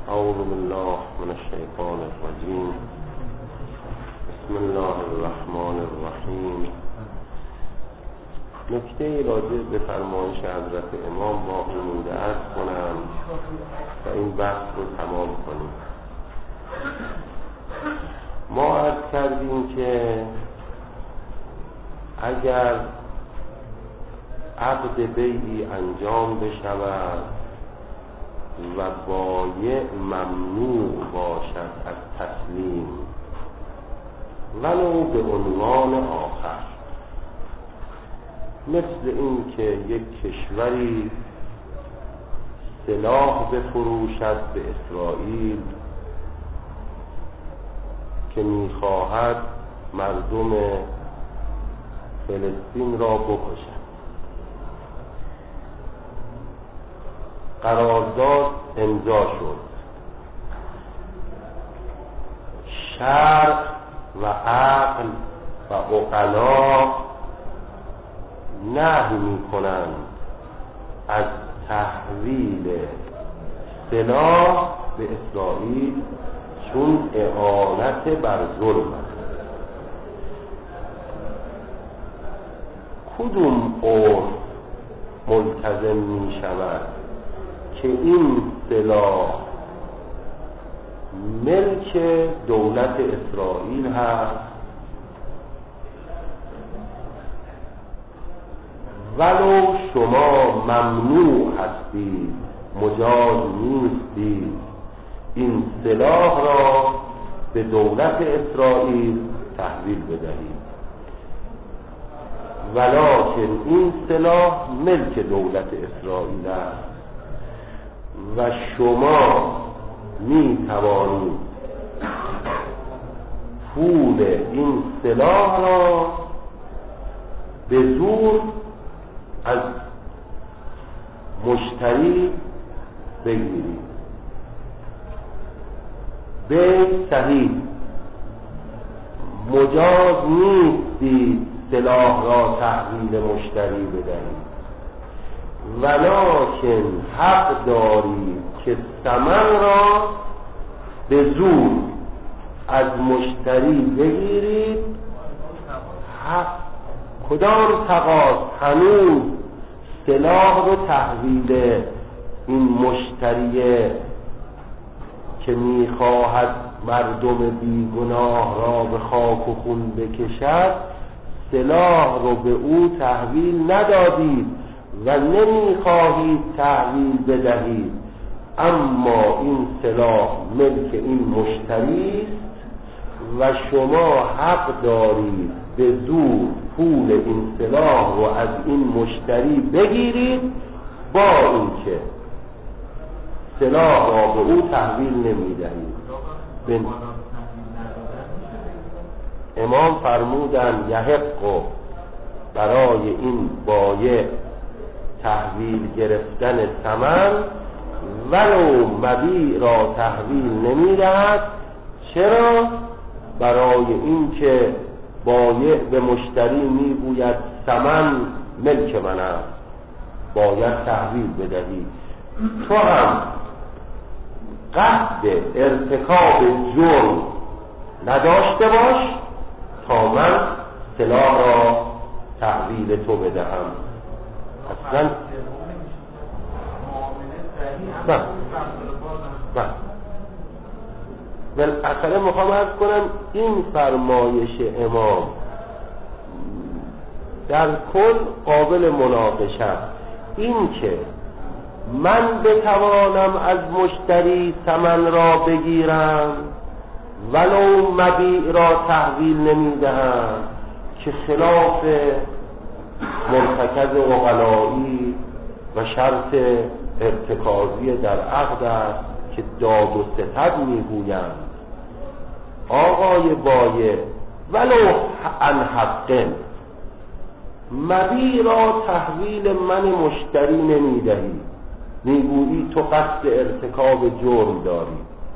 اعوذ بالله من الشیطان الرجیم. بسم الله الرحمن الرحیم. نکته راجع به فرمایش حضرت امام باقی مونده عرض کنم و این بحث رو تمام کنیم. ما عرض کردیم که اگر عقد بیعی انجام بشود و بایع ممنوع باشد از تسلیم ولو به عنوان آخر، مثل این که یک کشوری سلاح بفروشد به اسرائیل که میخواهد مردم فلسطین را بکشد، قرارداد امضا شد، شرع و عقل و عقلا نهی میکنند از تحویل سلاح به اسرائیل، چون اعانت بر ظلم است. کدوم عرف ملتزم می شود که این سلاح ملک دولت اسرائیل هست ولو شما ممنوع هستید، مجاز نیستید این سلاح را به دولت اسرائیل تحویل بدهید، ولکن این سلاح ملک دولت اسرائیل است و شما می توانید پول این سلاح را به زور از مشتری بگیرید. به صحیح مجاز نیستید سلاح را تحویل مشتری بدهید، ولکن حق دارید که ثمن را به زور از مشتری بگیرید. کدام تقاضا؟ هنوز سلاح رو تحویل این مشتری که میخواهد مردم بیگناه را به خاک و خون بکشد، سلاح رو به او تحویل ندادید و نمیخواهید تحویل بدهید، اما این سلاح ملک این مشتری است و شما حق دارید به زور پول این سلاح رو از این مشتری بگیرید، با اینکه سلاح را به او تحویل نمیدهید. امام فرمودن یحق برای این بایع تحویل گرفتن ثمن ولو مبیع را تحویل نمیدهد. چرا؟ برای این که بایع به مشتری میگوید ثمن ملک من است، باید تحویل بدهی. تو هم قصد ارتکاب جرم نداشته باش تا من سلاح را تحویل تو بدهم. اصلا بالاخره میخوام عرض کنم این فرمایش امام در کل قابل مناقشه است. این که من بتوانم از مشتری ثمن را بگیرم ولو مبیع را تحویل نمیدهم، که خلاف مرتکز عقلایی و شرط ارتکازی در عقد است که داد و ستد میگویند آقای بایع ولو عن حق مبیع را تحویل من مشتری نمیدهی، میگویی تو قصد ارتکاب جرم داری،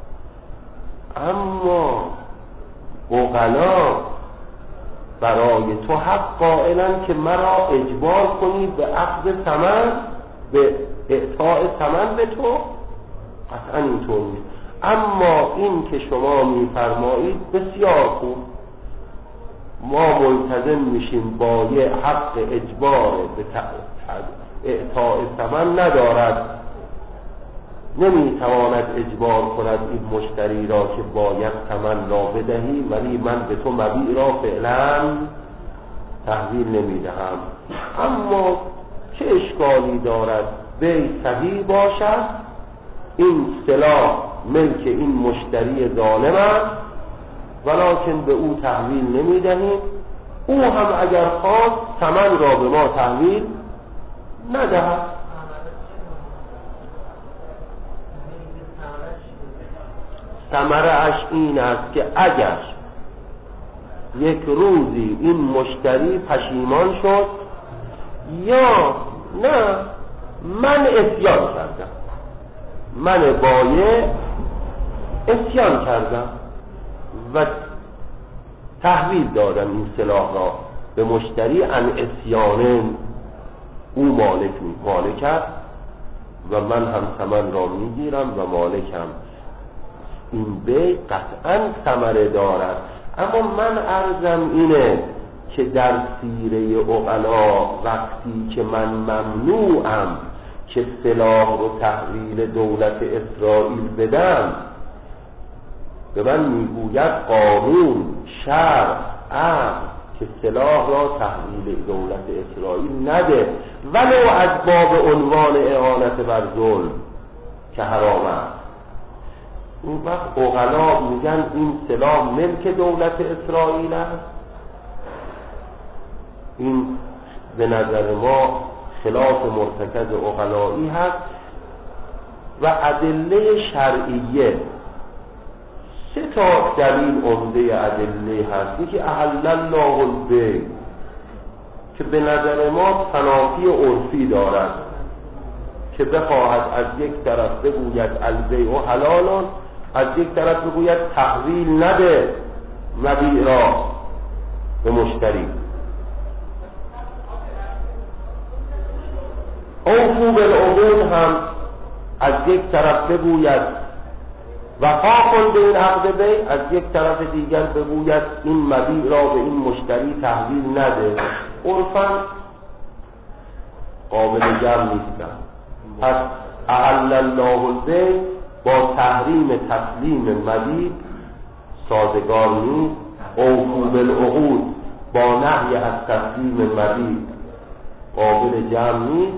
اما عقلا برای تو حق قائلن که مرا اجبار کنی به عقد ثمن، به اعطاء ثمن به تو. قطعا اینطور نیست. اما این که شما میفرمایید بسیار خوب، ما ملتزم میشیم با یه حق اجبار به اعطاء ثمن ندارد، نمیتواند اجبار کند این مشتری را که باید ثمن را بدهی، ولی من به تو مبیع را فعلا تحویل نمیدهم. اما چه اشکالی دارد بیع صحیح باشد، این سلاح ملک این مشتری ظالم است، ولکن به او تحویل نمیدهیم، او هم اگر خواست ثمن را به ما تحویل ندهد. ثمره اش این است که اگر یک روزی این مشتری پشیمان شد یا نه من اسیان کردم، من بایع اسیان کردم و تحویل دادم این سلاح را به مشتری، ان اسیان او مالک است و من هم ثمن را میگیرم و مالکم، این بیع قطعا ثمره دارد. اما من عرضم اینه که در سیره عقلا وقتی که من ممنوعم که سلاح رو تحویل دولت اسرائیل بدم، به من میگوید قانون شرع عقل که سلاح را تحویل دولت اسرائیل نده، ولو از باب عنوان اعانت بر ظلم که حرام است. اون وقت عقلا میگن این سلاح ملک دولت اسرائیل است. این به نظر ما خلاف مرتکز عقلایی هست و ادله شرعیه 3 دلیل عمده ادله هست. یکی احل الله البیع که به نظر ما تنافی عرفی دارد که بخواهد از یک طرف بگوید البیع حلال، از یک طرف بگوید تحویل نده مبیع را به مشتری. اوفوا بالعقود هم از یک طرف بگوید وفا کن به این عقد بیع، از یک طرف دیگر بگوید این مبیع را به این مشتری تحویل نده. عرفاً قابل جمع نیستن. پس احل الله البیع با تحریم تسلیم مبیع سازگار نیست. اوفوا بالعقود با نهی از تسلیم مبیع قابل جمع نیست.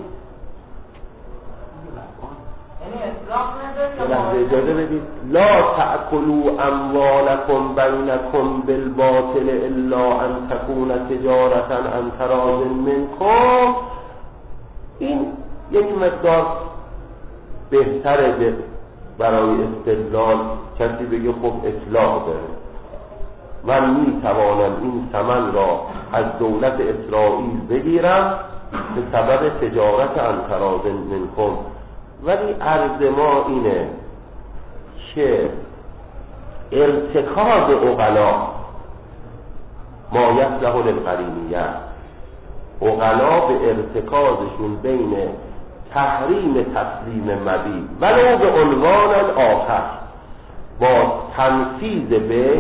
اجازه بدید لا تأکلوا اموالکم بینکم بالباطل الا ان تکون تجارتا عن تراض منکم. این یک مقدار بهتره برای استدلال کسی بگه خب اصلاح داره، من میتوانم این ثمن را از دولت اسرائیل بگیرم به سبب تجارت عن تراض منکم. ولی عرض ما اینه که ارتکاز عقلا ما یصلح للقرینیه، عقلا به ارتکازشون بین تحریم تسلیم مبیع ولو به عنوان آخر با تنفیذ بیع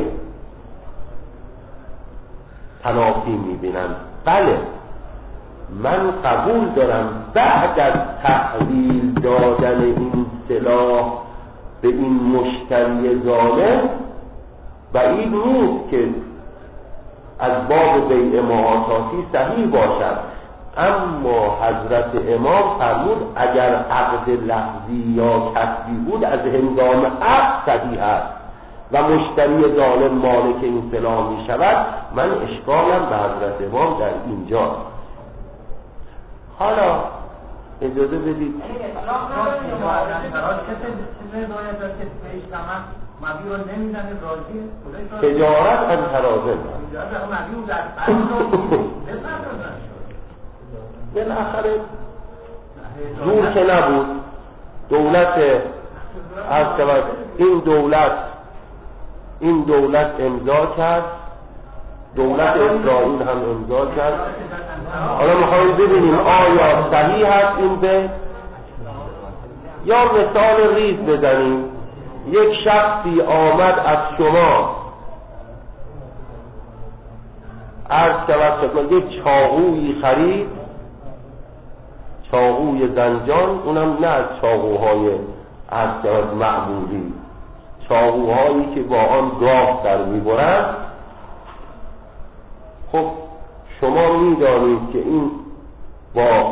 تنافی میبینن. بله من قبول دارم بعد از تحویل دادن این سلاح به این مشتری ظالم بعید نیست که از باب بیع معاطاتی صحیح باشد، اما حضرت امام فرمود اگر عقد لفظی یا کسبی بود از هنگام عقد صحیح است و مشتری ظالم مالک این سلاح می شود. من اشکالم به حضرت امام در اینجا. حالا اجازه بدید تجارت از ترازن بالاخره زور که نبود، دولت از این دولت امضا کرد، دولت اسرائیل هم امضا کرد. حالا میخوایم ببینیم آیا صحیح هست این به یا مثال ریز بزنیم. یک شخصی آمد از شما عرض شود خدمت، یک چاقویی خرید، چاقوی زنجان، اونم نه از چاقوهای عرض شود معمولی، چاقوهایی که با آن گاو در میبرند. خب شما میدانید که این با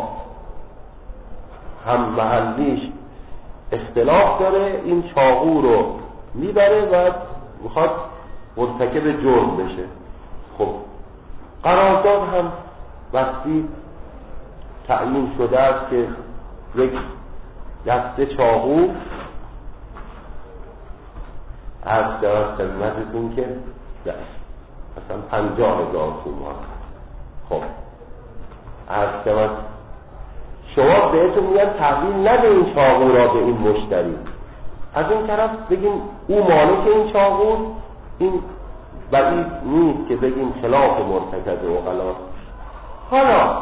هم محلیش اختلاف داره، این چاقو رو میبره و میخواد مرتکب جرم بشه. خب قرارداد هم وقتی تعیین شده است که یک دسته چاقو از در خدمتتون که مثلا 50,000 تومان. خب از در شما بهتون میگن تحویل نده این چاقو را به این مشتری، از این طرف بگیم او مالک این چاقو، این بعید نیست که بگیم خلاف مرتکب عقلا. حالا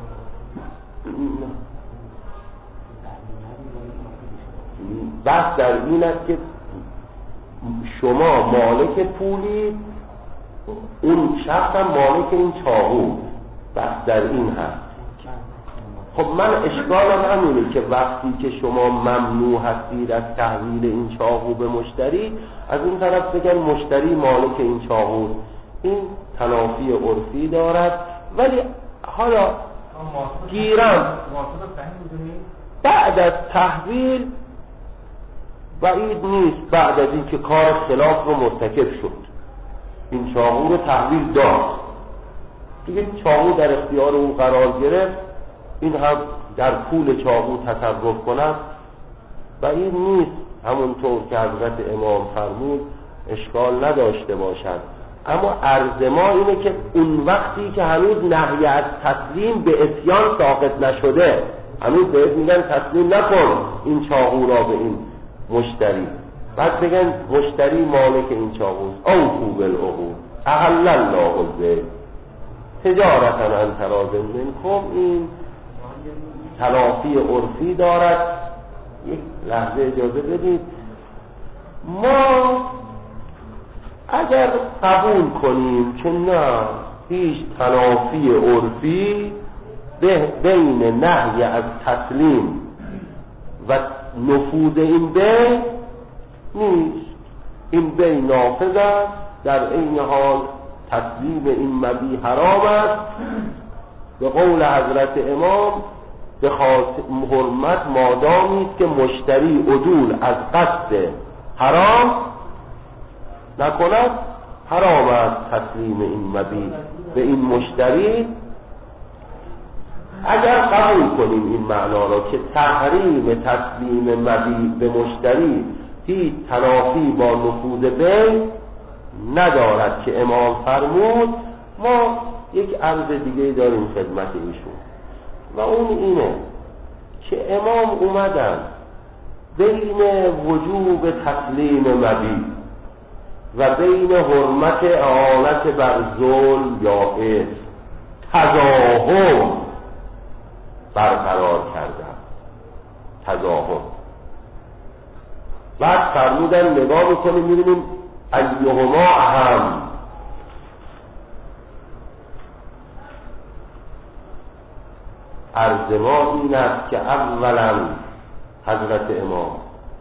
بحث در این است که شما مالک پولی، اون شخص هم مالک این چاقو، بحث در این هست. خب من اشکالم همینه که وقتی که شما ممنوع هستید از تحویل این چاقو به مشتری، از این طرف بگن مشتری مالک این چاقو، این تنافی عرفی دارد. ولی حالا گیرم بعد از تحویل بعید نیست، بعد از این که کار خلاف رو مرتکب شد، این چاقو رو تحویل داد دیگه، چاقو در اختیار او قرار گرفت، این هم در پول چاقو تصرف کند، بعید نیست همونطور که حضرت امام فرمود اشکال نداشته باشد. اما عرض ما اینه که اون وقتی که هنوز نهی از تسلیم به عصیان ساقط نشده، هنوز بهت میگن تسلیم نکن این چاقو را به این مشتری، بعد بگن مشتری مالک این چاقوست، اوفوا بالعقود احل الله البیع تجارتا عن تراض منکم، این تلافی عرفی دارد. یک لحظه اجازه بدید، ما اگر قبول کنیم که نه هیچ تلافی عرفی بین نهی از تسلیم و نفوذ این بیع نیست، این بیع نافذ است، در این حال تسلیم این مبیع حرام است، به قول حضرت امام به خاطر حرمت مادامی است که مشتری عدول از قصد حرام نکند، حرام است تسلیم این مبیع به این مشتری. اگر قبول کنیم این معنا را که تحریم تسلیم مبیع به مشتری هیچ تنافی با نفوذ بیع ندارد که امام فرمود، ما یک عرض دیگه داریم خدمت ایشون و اون اینه که امام اومدن بین وجوب تسلیم مبیع و بین حرمت اعانت بر ظلم یا اثم تضاهم برقرار کردن، تضاهم. بعد فرمودن نگاه میکنیم میبینیم ایهما اهم، عرض ما این است که اولا حضرت امام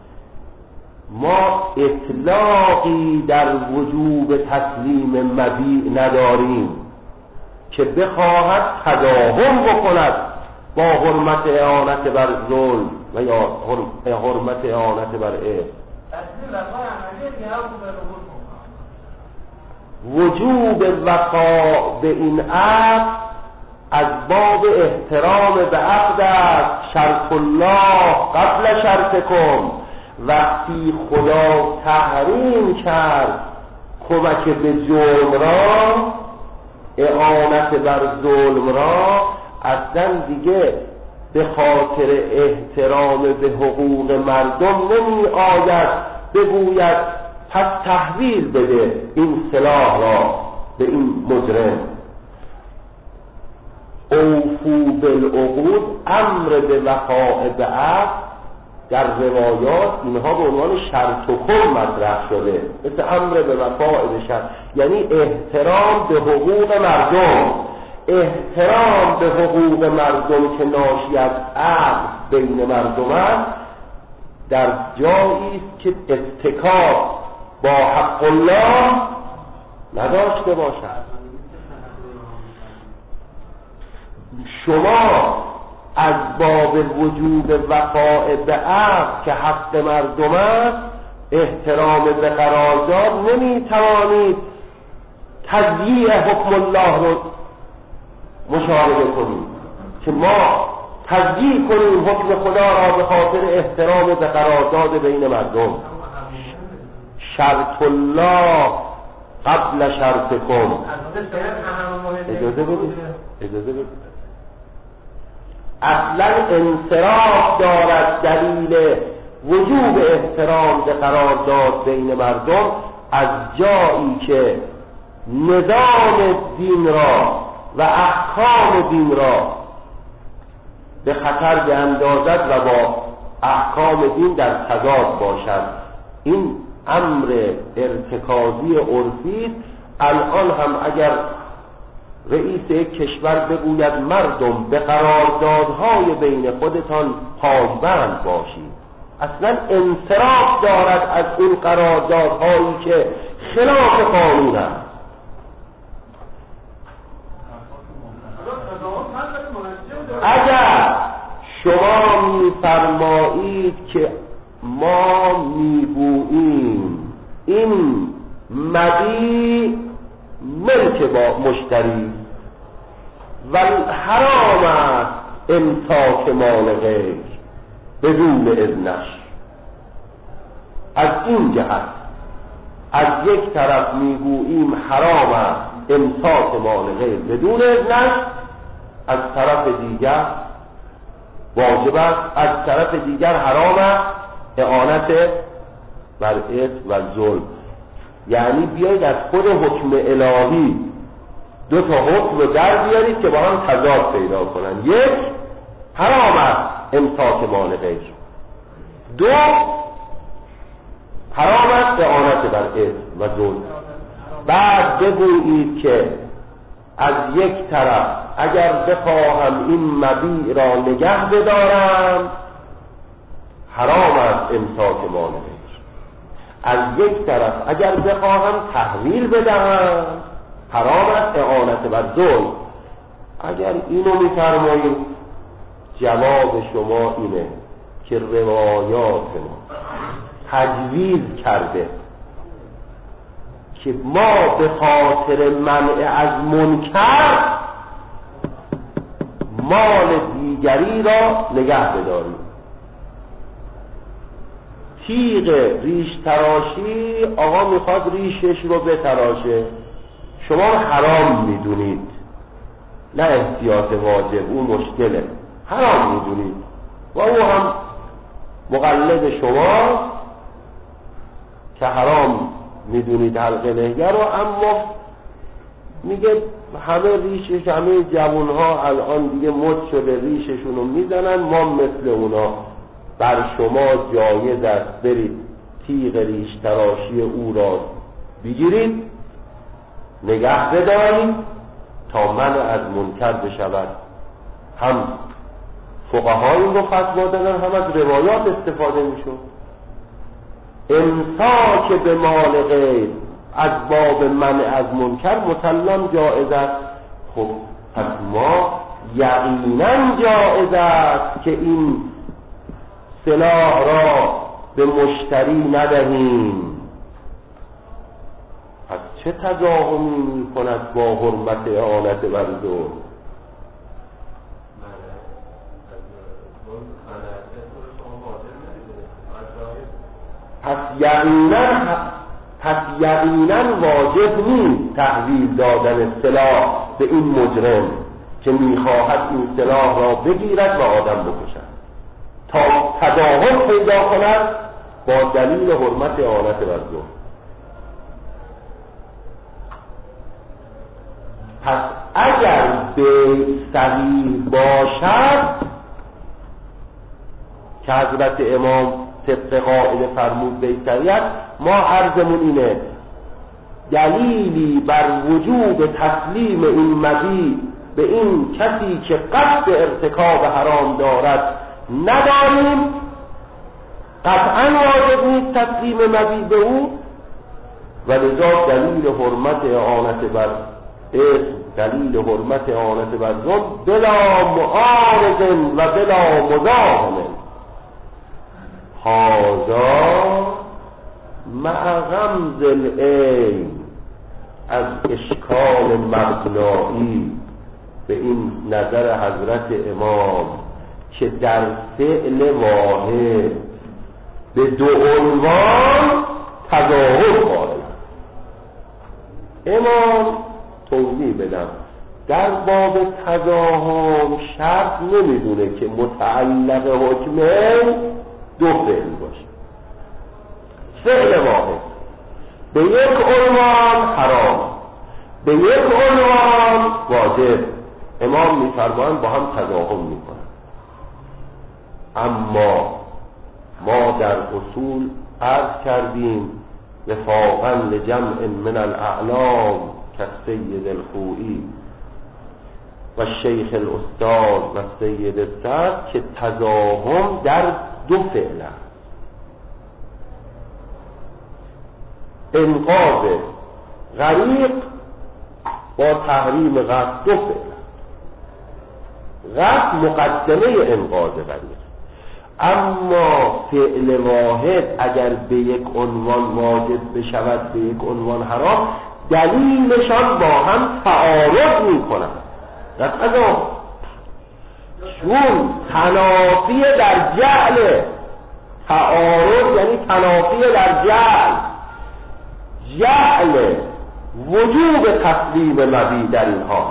ما اطلاقی در وجوب تسلیم مبیع نداریم که بخواهد تضاهم بکند با حرمت اعانت بر ظلم و یا حرمت اعانت بر اثم. وجوب وقاع به این عقد از باب احترام به عقد است، شرط الله قبل شرطکم. وقتی خدا تحریم کرد کمک به جرم را، اعانت بر ظلم را، اصلا دیگه به خاطر احترام به حقوق مردم نمی آید بگوید پس تحویل بده این سلاح را به این مجرم. اوفوا بالعقود، امر به وفاء به عقد در روایات اینها به عنوان شرط و کل مطرح شده، مثل امر به وفاء بشر، یعنی احترام به حقوق مردم. احترام به حقوق مردم که ناشی از عقل بین مردم است، در جایی است که اتکا با حق الله نداشته باشد. شما از باب وجوب وفاء به عقد که حق مردم است، احترام به قرارداد، نمیتوانید تضییع حکم الله رو مشاهده کنید که ما تضییع کنیم حکم خدا را به خاطر احترام به قرارداد بین مردم. شرط الله قبل شرطکم. اجازه بدید. اصلا انصراف دارد دلیل وجوب احترام به قرارداد بین مردم از جایی که نظام دین را و احکام دین را به خطر بیندازد و با احکام دین در تضاد باشد. این امر ارتکازی عرفی است. الان هم اگر رئیس یک کشور بگوید مردم به قراردادهای بین خودتان پایبند باشید، اصلا انصراف دارد از اون قراردادهایی که خلاف قانون است. اگر شما می‌فرمایید که ما میگوییم این مبیع ملک با مشتری و حرام است امساک مال غیر بدون اذنش، از این جهت از یک طرف میگوییم حرام است امساک مال غیر بدون اذنش، از طرف دیگر واجب است، از طرف دیگر حرام است اعانت بر اثم و ظلم. یعنی بیایید از خود حکم الهی دو تا حکم رو در بیارید که با هم تضاد پیدا کنن. یک، حرام است امساک مال غیر. دو، حرام است اعانت بر اثم و ظلم. بعد بگویید که از یک طرف اگر بخواهم این مبیع را نگه بدارم حرام است امساک مال غیر، از یک طرف اگر بخواهم تحویل بدهم حرام است اعانت بر ظلم. اگر اینو می‌فرمایید جواب شما اینه که روایات ما تجویز کرده که ما به خاطر منع از منکر مال دیگری را نگه بداریم. تیغ ریش تراشی آقا میخواد ریشش رو بتراشه، شما حرام میدونید، نه احتیاط واجب، اون مشکله، حرام میدونید و او هم مقلد شما که حرام میدونید حلقه لحیه رو، اما میگه همه ریشش، همه جوانها الان دیگه مد شده ریششون رو میزنن، ما مثل اونا. بر شما جایز است برید تیغ ریش تراشی او را بگیرید نگه بدارید تا منع از منکر بشود. هم فقها این رو فتوا دادن، هم از روایات استفاده میشد. امساک به مال غیر از باب منع از منکر مسلم جایز است. خب پس ما یقینا جایز است که این سلاح را به مشتری ندهیم. پس چه تضاهمی می کند با حرمت اعانت بر ظلم؟ پس یقینا واجب نیست تحویل دادن سلاح به این مجرم که میخواهد این سلاح را بگیرد و آدم بکشد تا تداهم پیدا کند با دلیل حرمت اعانت بر ظلم. پس اگر به صحیح باشد که حضرت امام طبق قاعده فرمود بیتریت، ما عرضمون اینه دلیلی بر وجود تسلیم این مبیع به این کسی که قصد ارتکاب حرام دارد نداریم. قطعا واجب نیست تسلیم مبیع به او و لذا دلیل حرمت اعانت بر اسم، دلیل حرمت اعانت بر ظلم بلا معارض و بلا مزاحم هذا مع غمز العین از اشکال مبنایی به این نظر حضرت امام که در فعل واحد به دو عنوان تظاهر قائل. امام توضیح بدم در باب تظاهر شرط نمیدونه که متعلق حکمه دو فعل باشه. فعل واحد به یک عنوان حرام، به یک عنوان واجب، امام میفرمایند با هم تظاهر میکنن. اما ما در اصول عرض کردیم وفاقا لجمع من الاعلام كالسید الخوئی و شیخ الاستاذ و سید الصدر که تزاحم در دو فعل است. انقاذ غریق با تحریم غرق دو فعل است. غرق مقدمه انقاذ غریق، اما فعل واحد اگر به یک عنوان واجب بشود به یک عنوان حرام، دلیلشان با هم تعارض میکنند. قطعا چون تنافی در جعل، تعارض یعنی تنافی در جعل، جعل وجوب تسلیم مبیع در این حال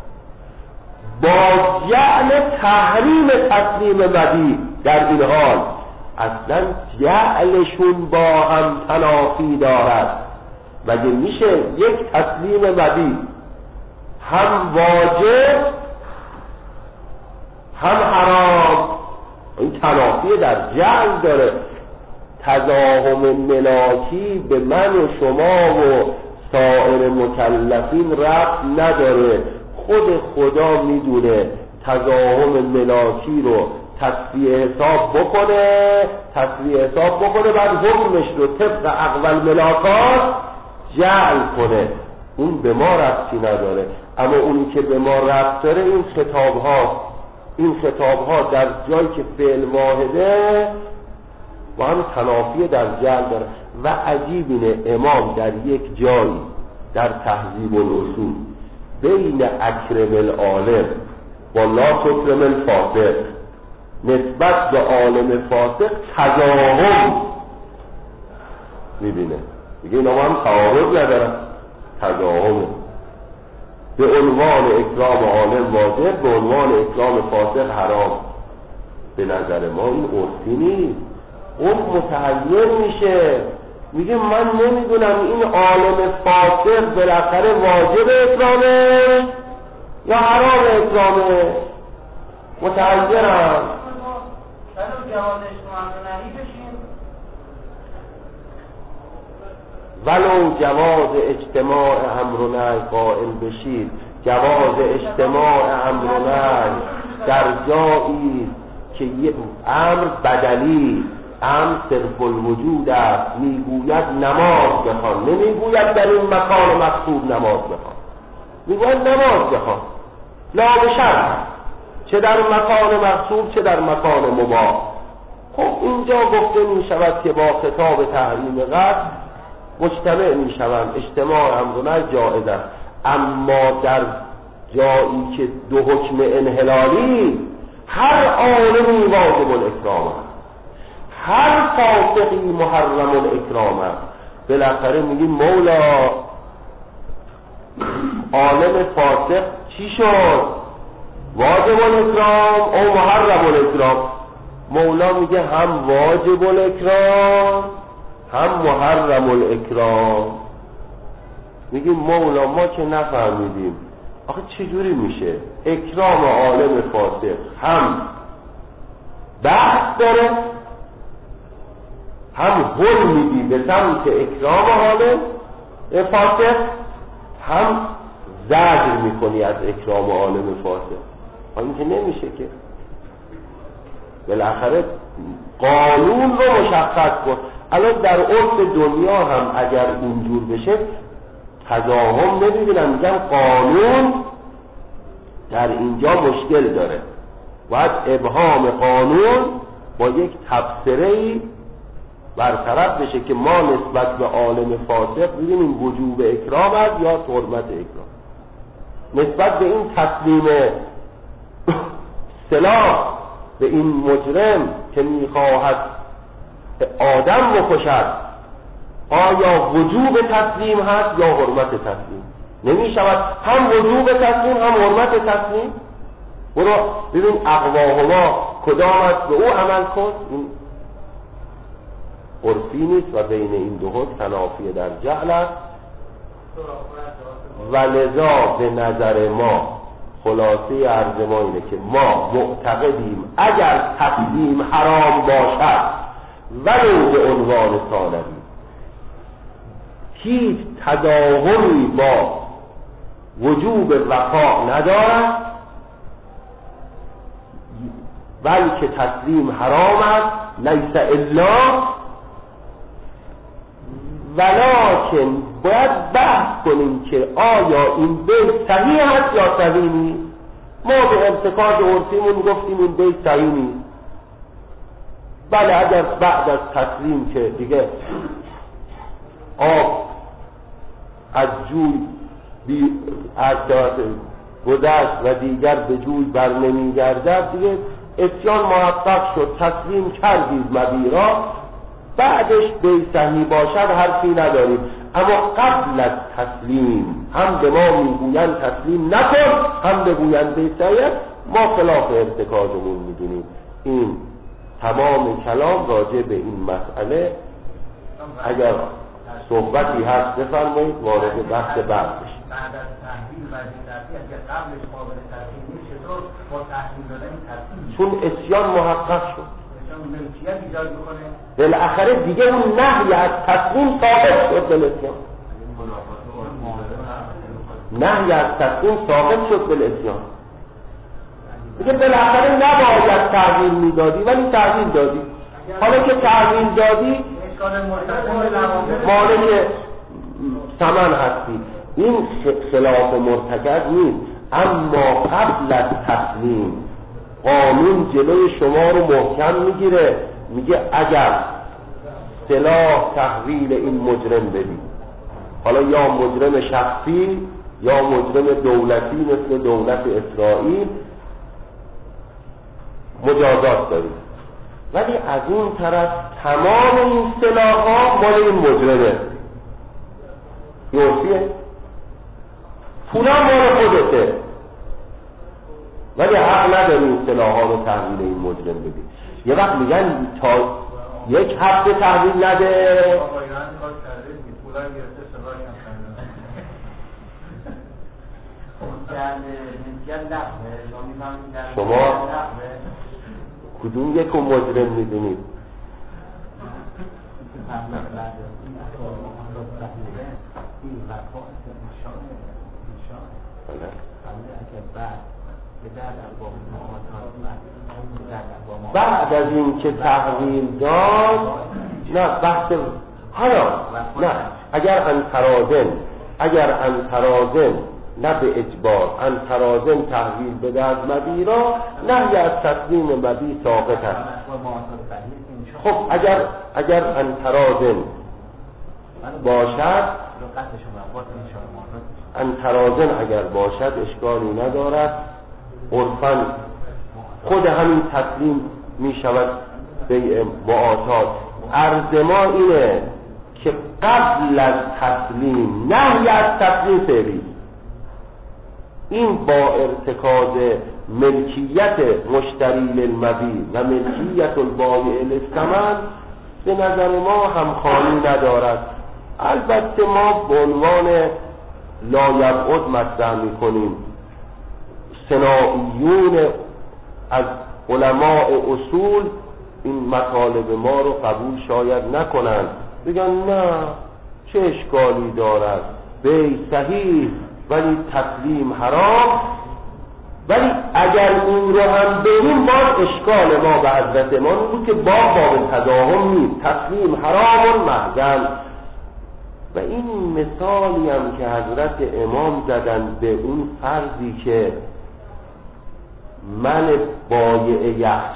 با جعل تحریم تسلیم مبیع در این حال اصلا جعلشون با هم تنافی دارد. مگه میشه یک تسلیم مبیع هم واجب هم حرام؟ این تنافی در جعل داره. تزاحم ملاکی به من و شما و سایر مکلفین ربط نداره. خود خدا میدونه تزاحم ملاکی رو تصفیه حساب بکنه بعد حکمش رو طبق اقوال ملاکات جعل کنه. اون به ما ربطی نداره. اما اونی که به ما ربط داره این خطاب ها در جایی که فعل واحده با هم تنافی در جعل داره. و عجیب اینه امام در یک جایی در تهذیب الاصول بین اکرم العالم با لا تکرم الفاسق نسبت به عالم فاسق تزاحم میبینه. میگه اینا هم تعارض ندارن، تزاحمه. به عنوان اکرام عالم واجب، به عنوان اکرام فاسق حرام. به نظر ما این عرفی نیست. عرف متغیر میشه. میگه من نمیدونم این عالم فاسق بالاخره واجب اکرامه یا حرام اکرامه، متغیرم. ولو جواز اجتماع امر و نهی قائل بشید. جواز اجتماع امر و نهی در جایی که یک امر بدلی، امر صرف الوجود است، میگوید نماز بخوان، نمیگوید در این مکان مقصود نماز بخوان، میگوید نماز بخوان لا بشرط، چه در مکان مقصود چه در مکان مباح. خب اینجا گفته میشود که با خطاب تحریم قطع مجتمع میشوند، اجتماع امر و نهی جایز است. اما در جایی که دو حکم انحلالی، هر عالمی واجب الاکرام است، هر فاسقی محرم الاکرام است. بالاخره میگیم مولا عالم فاسق چی شد؟ واجب الاکرام او محرم الاکرام. مولا میگه هم واجب الاکرام هم محرم الاکرام. میگیم مولا ما که نفهمیدیم آخه چجوری میشه اکرام عالم فاسق هم بحث داره، هم هل میدی به سمت اکرام عالم فاسق، هم زجر میکنی از اکرام عالم فاسق. این که نمیشه که. بالاخره قانون رو مشخص کن. الان در عرف دنیا هم اگر اینجور بشه تضاهم نمیبینم، میگم قانون در اینجا مشکل داره، باید ابهام قانون با یک تفسیری برطرف بشه که ما نسبت به عالم فاسق ببینیم وجوب اکرام است یا حرمت اکرام. نسبت به این تسلیم سلاح به این مجرم که میخواهد آدم بکشد آیا وجوب تسلیم هست یا حرمت تسلیم؟ نمیشود هم وجوب تسلیم هم حرمت تسلیم. برو ببین اقواهما کدام است به او عمل کن. این عرفی نیست و بین این دو حد تنافی در جهل است و لذا به نظر ما خلاصه عرض ما اینه که ما معتقدیم اگر تسلیم حرام باشد ولو به عنوان ثانوی هیچ تداومی با وجوب وفا ندارد، بلکه تسلیم حرام است لیس الا، ولکن باید بحث کنیم که آیا این بیت صحیح است یا صحیح نیست. ما به ارتکاز عرفیمون گفتیم این بیت صحیح نیست. بله اگر بعد از تسلیم که دیگه آب از جوی از گذشت و دیگر به جوی بر نمیگردد، دیگه عصیان محقق شد، تسلیم کردید مبی را، بعدش به صحیح باشد حرفی نداریم. اما قبل از تسلیم هم به ما میگویند تسلیم نکن، هم بگویند به صحیح، ما خلاف ارتکازمون میدونیم. این تمام کلام راجع به این مسئله. اگر صحبتی هست بفرمایید وارد بحث بعد بشید. بعد از تحویل و تحویل اگر قبلش قابل تحویل نیست چطور با تحویل دادن تحویل؟ چون عصیان محقق شد، چون ملکیت ایجاد میکنه، بالاخره دیگه اون نهی از تسلیم ثابت شد. بالعصیان نهی از تسلیم ثابت شد بالعصیان. دیگه بالاخره نباید تحویل میدادی ولی تحویل دادی. حالا که تحویل دادی مالک ثمن هستی، این خلاف مرتکب نیست. اما قبل از تسلیم قانون جلوی شما رو محکم میگیره، میگه اگر سلاح تحویل این مجرم بدی، حالا یا مجرم شخصی یا مجرم دولتی مثل دولت اسرائیل، مجازات داریم، ولی از این طرف تمام این سلاح‌ها مال این مجرمه، یوسیه، پولا مال خودته، ولی حق نداری این سلاح‌ها رو تحویل این مجرم بدی. یه وقت میگن تا یک هفته تحویل نده. شما کدوم یک مجرم میدونید؟ بعد از این که تحویل داد، نه بحث حالا نه، اگر انترازن نه به اجبار انترازن تحویل بده از مبی را، نهی از تسلیم مبی ساقط است. خب اگر انترازن باشد، انترازن اگر باشد اشکالی ندارد، عرفاً خود همین تسلیم می شود بیع معاطات. عرض ما اینه که قبل از تسلیم نهی از تسلیم فعلی، این با ارتکاز ملکیت مشتری للمبیع و ملکیت البایع للثمن به نظر ما همخوانی ندارد. البته ما به عنوان لایبعد مطرح می‌کنیم، صناعیون از علماء اصول این مطالب ما رو قبول شاید نکنند، بگن نه چه اشکالی دارد، بیع صحیح ولی تسلیم حرام. ولی اگر این رو هم بگیم باز اشکال ما به حضرت امام بود که باب تداهم نیست، تسلیم حرام محضن. و این مثالی هم که حضرت امام زدن به اون فرضی که من بایع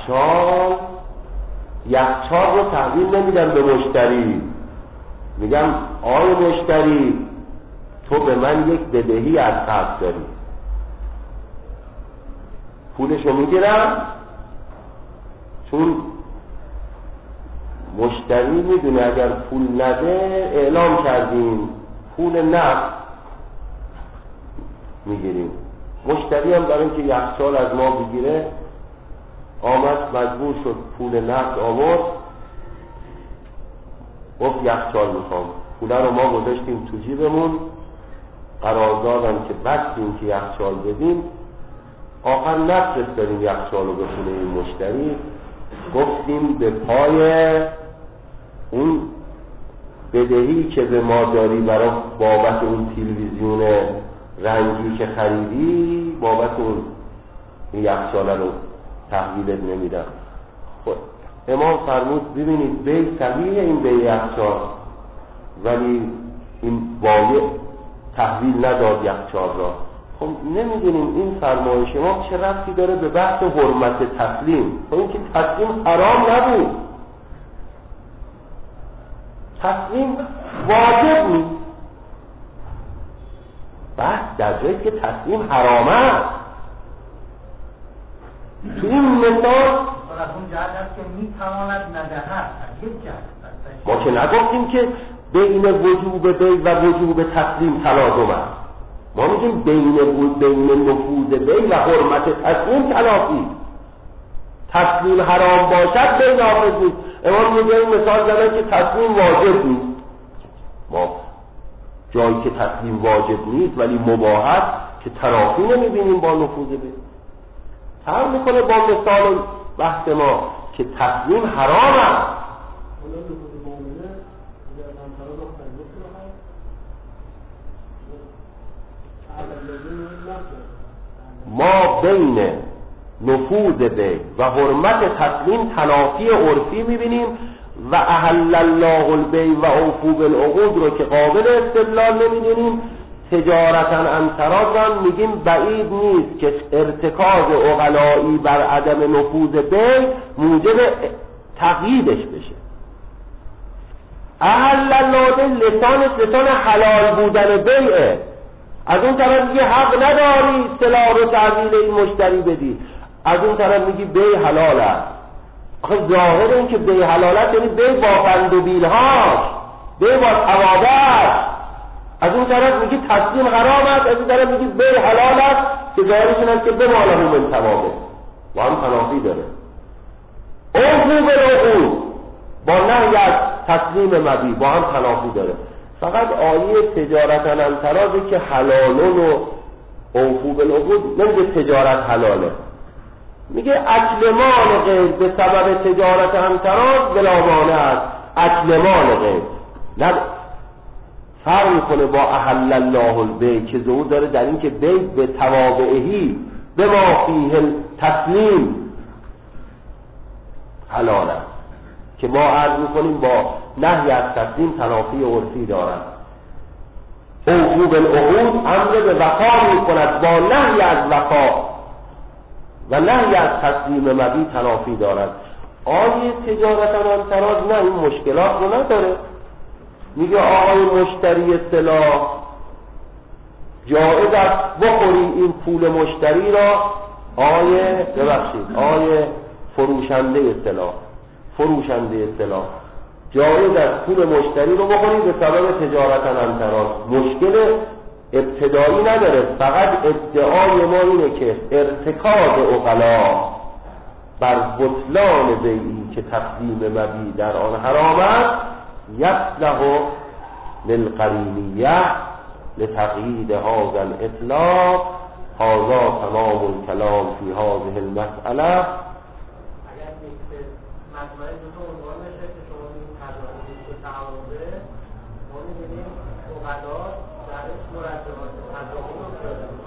یخچال رو تحویل نمیدم به مشتری، میگم آقای مشتری تو به من یک بدهی از قبض داری، پولشو میگیرم، چون مشتری میدونه اگر پول نده اعلام کردیم پول نقد میگیریم. مشتری هم برای اینکه یخچال از ما بگیره آمد مجبور شد پول نقد آورد، گفت یخچال میخوام، پول رو ما گذاشتیم تو جیبمون، قراردادم که بستیم که یخچال بدیم، آخر نفرستادیم یخچال رو به خونه این مشتری، گفتیم به پای اون بدهی که به ما داری برای بابت اون تلویزیون رنگی که خریدی، بابت اون یخچال رو تحویلت نمیدم. خب امام فرمود ببینید بیع صحیح این بیع یخچال، ولی این بایع تحویل نداد یخچال را. خب نمیدونیم این فرمایش ما چه ربطی داره به بحث حرمت تسلیم؟ خب این که تسلیم حرام نبود، تسلیم واجب نیست، بحث در جایی که تسلیم حرامه. تو این مثال از اون جهت هست که میتواند ندهد، از یک جهت ما که نگفتیم که بین وجوب بیع و وجوب تسلیم تلازم است، ما میگیم بین نفوذ بیع و حرمت تسلیم تلافی. تسلیم حرام باشد بیع نافذ نیست. امام میگه این مثال زدن که تسلیم واجب نیست، ما جایی که تسلیم واجب نیست ولی مباح است که ترافی نمیبینیم با نفوذ بیع. فرق میکنه با مثال بحث ما که تسلیم حرام است. ما بین نفوذ بیع و حرمت تسلیم تنافی عرفی میبینیم و احل الله البیع و اوفوا بالعقود رو که قابل استدلال نمیدونیم. تجارتا عن تراض میگیم بعید نیست که ارتکاز عقلایی بر عدم نفوذ بیع موجب تقییدش بشه. احل الله لسان حلال بودن بیعه، از اون طرف میگه حق نداری سلاح رو تحویل این مشتری بدی، از اون طرف میگی بیع حلال است. آخه ظاهر این که بیع حلال است یعنی بیع با بند و بیلهاش، بیع با توابع. از اون طرف میگی تسلیم حرام است، از اون طرف میگی بیع حلال است که ظاهرش این است که بماله من توابع، با هم تنافی داره. اوفوا بالعقود با نهی از تسلیم مبیع با هم تنافی داره. فقط آیه تجارتا عن تراض که حلالون و اوفوا بالعقود نمیگه تجارت حلاله، میگه اکل مال غیر به سبب تجارت عن تراض بلا مانع است. اکل مال غیر نه فرق میکنه با احل الله البیع که ظهور داره در این که بیع به توابعهی به ما فیه تسلیم حلال است که ما عرض میکنیم با نهی از تسلیم تنافی عرفی دارد. اوفوا بالعقود امر به وفا میکند با نهی از وفا و نهی از تسلیم مبیع تنافی دارد. آیه تجارتا عن تراض نه این مشکلات رو نداره. میگه آقای مشتری سلاح جایز است بخوری این پول مشتری را، آیه فروشنده سلاح جایز است پول مشتری رو بخوری به سبب تجارتا عن تراض. مشکل ابتدایی نداره، فقط ادعای ما اینه که ارتکاز عقلا بر بطلان بیعی که تسلیم مبیع در آن حرام است یصلح للقرینیه لتقیید هذا الاطلاق. هذا تمام الكلام في هذه المسأله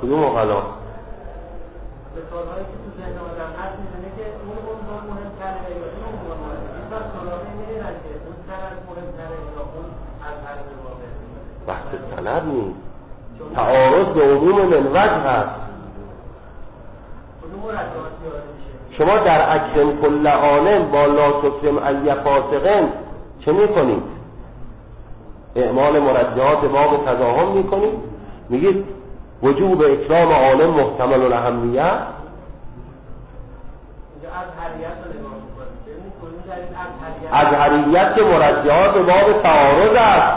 کدوم اقلا؟ به سوالهایی که تو ذهن آدم هست می‌دونه که اون عنوان مهم‌تره یا این عنوان مهم‌تره. این وقت سوالهایی می‌دونن که اون سند مهم‌تره یا اون از هر واقع. بحث سند نیست، تعارض به عموم منوج هست. کدوم مرجعات یاد میشه؟ شما در اکرم کل عالم با لا تکرم ای فاسقن چه میکنید؟ اعمال مرجعات باب تضاهم میکنید، میگید وجوب اکرام عالم محتمل الاهمیت. ازهریت که مرجعات باب تعارض است،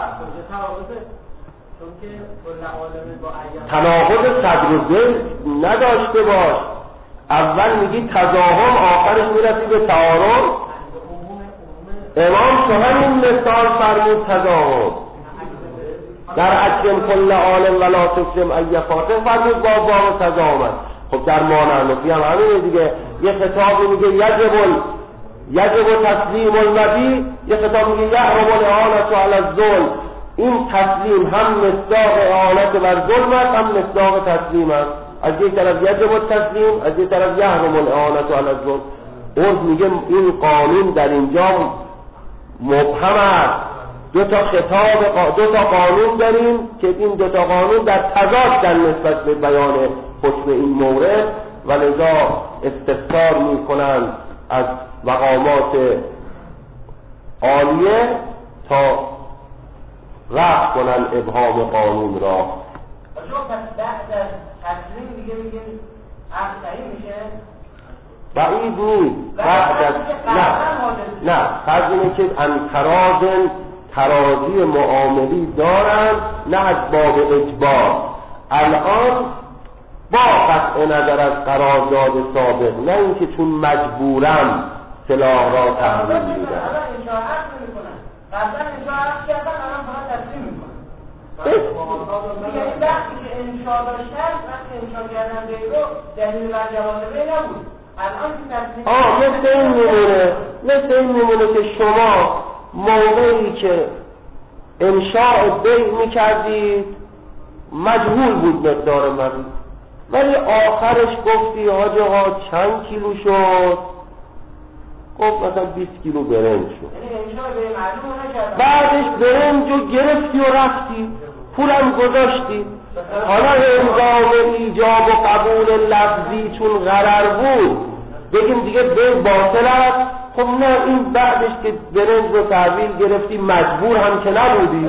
تناقض صدر و ذل نداشته باش. اول میگی تضاهم، آخرش میرسی به تعارض. امام تو همین مثال فرمود تضاهم در اکرم کل عالم ولا تکرم ای فاسق، فرمود باب تضاهم. خب در مانعنفی هم همینه دیگه، یه خطابی میگه یجب تسلیم النبی، یه خطاب میگه یحرم الاعانة علی الظلم. این تسلیم هم مصداق اعانت بر ظلم است، هم مصداق تسلیم است. از یک طرف یجب تسلیم، از یک طرف یحرم الاعانة علی الظلم. عرف میگه این قانون در اینجا مبهم است. دو تا قانون داریم که این دو تا قانون در تضاد در نسبت به بیان حکم این مورد، و لذا استفسار میکنن از مقامات عالیه تا رفع کنن ابهام قانون را. پس بعد از تصمیم دیگه میگیم عقل صحیح میشه؟ بعید نیست. بعد از نه فرض اینه که ترازی معاملی دارن، نه از باب اجبار. الان با قطع نظر از قرارداد سابق، نه اینکه چون مجبورم سلاح را تحویل میدن. الان انشاء عقل میکنن، قبلا انشاء عقل کردن، الان فقط تصمیم میکنن. یعنی وقتی که انشاء داشتن، وقتی انشاء کردن بیرو دلیل بر جوازه نبود. مثل این میمونه که شما موقعی که انشاء بیع میکردید مجهول بود مقدار مبیع، ولی آخرش گفتی حاجی ها چند کیلو شد؟ گفت مثلا 20 کیلو برنج شد. بعدش برنجو گرفتی و رفتی، پولم گذاشتی. حالا هنگام ایجاب و قبول لفظی چون غرر بود بگیم دیگه به باطل است. خب نه، این بعدش که برنج رو تحویل گرفتی مجبور هم که نبودی.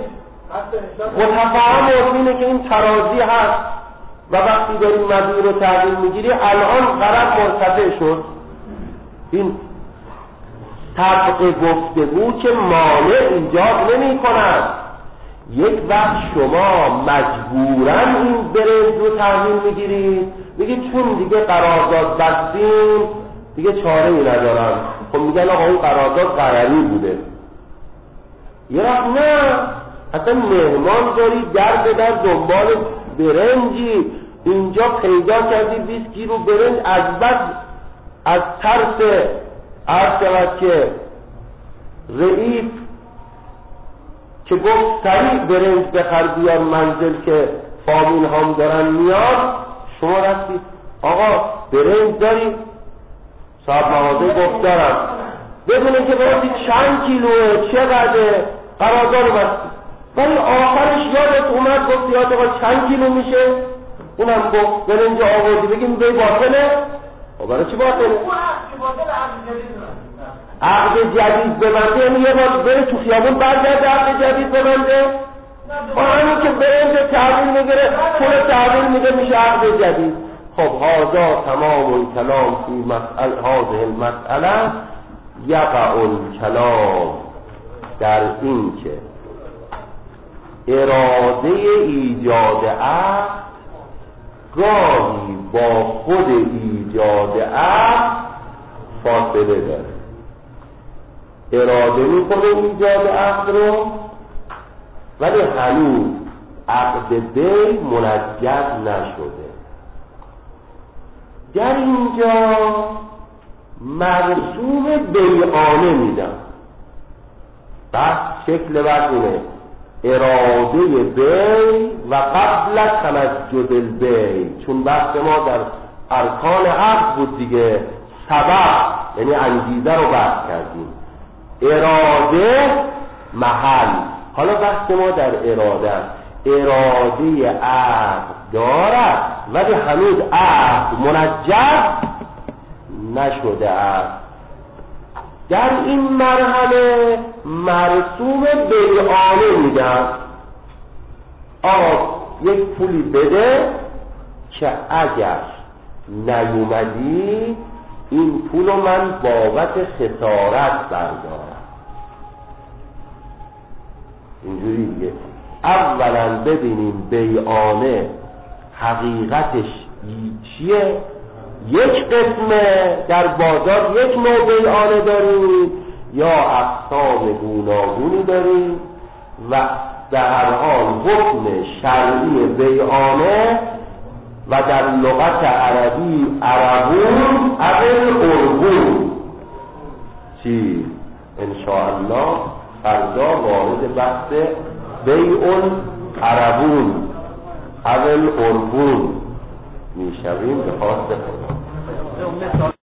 متفاهم اینه که این ترازی هست و وقتی داری مبیع رو تحویل میگیری الان غرر مرتفع شد. این طبق گفتگو که مانع ایجاد نمی کند. یک وقت شما مجبوراً این برنج رو تحویل میگیرید، میگید چون دیگه قرارداد بستیم دیگه چاره ای ندارم. خب میگن آقا این قرارداد غرری بوده. یه وقت نه، اصلا مهمان داری در به در دنبال برنجی، اینجا پیدا کردی 20 کیلو برنج، از ترس عرض شود که رئیس که گفت سریع برنج بخر بیار منزل که فامیل هم دارن میاد، شما رفتید آقا برنج داری؟ صاحب مغازه گفت دارم. بدونه که برنج چند کیلوه، چقدره، قرارداد رو بستی. ولی آخرش یادت اومد گفت یاد آقا چند کیلو میشه؟ اونم گفت برنج آوردی، بگیم به باطله؟ برای چی باطله؟ عقد جدید ببنده، یعنی یه بار بره تو خیابون برگرده عقد جدید ببنده؟ همین که برنج تحویل میگیره پول تحویل میده میشه عقد جدید. خب هذا تمام الکلام فی هذه المسئله. یقع الکلام در این که اراده ایجاد عقد گاهی با خود ایجاد عقد فاصله داره. اراده میکنه ایجاد عقد رو، ولی هنوز عقد بیع منجز نشده. در اینجا مرسوم بیعانه میدم. بس شکل بس اینه اراده بی و قبل تمجد البی، چون بحث ما در ارکان عقد بود دیگه، سبب یعنی انگیزه رو بحث کردیم، اراده محل. حالا بحث ما در اراده است. اراده عقد دارد ولی هنوز عقد منجز نشده است. در این مرحله مرسوم بیعانه میدن، آقا یک پولی بده که اگر نیومدی این پولو من بابت خسارت بردارم. اینجوری دیگه. اولا ببینیم بیعانه حقیقتش چیه. یک قسمه در بازار یک نوع بیعانه داریم یا اقسام گوناگونی داریم و در هر حال حکم شرعی بیعانه و در لغت عربی عربون اول قربون چی؟ انشاءالله فردا وارد بحث بیعون عربون اول قربون میشویم به خواست خدا.